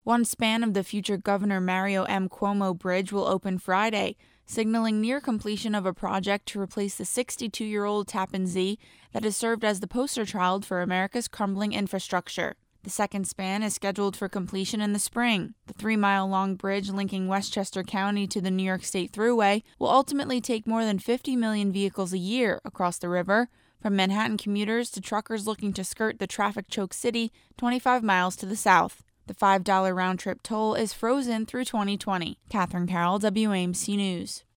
One span of the future Governor Mario M. Cuomo Bridge will open Friday, signaling near completion of a project to replace the 62-year-old Tappan Zee that has served as the poster child for America's crumbling infrastructure. The second span is scheduled for completion in the spring. The 3-mile-long bridge linking Westchester County to the New York State Thruway will ultimately take more than 50 million vehicles a year across the river, from Manhattan commuters to truckers looking to skirt the traffic-choked city 25 miles to the south. The $5 round-trip toll is frozen through 2020. Catherine Carroll, WAMC News.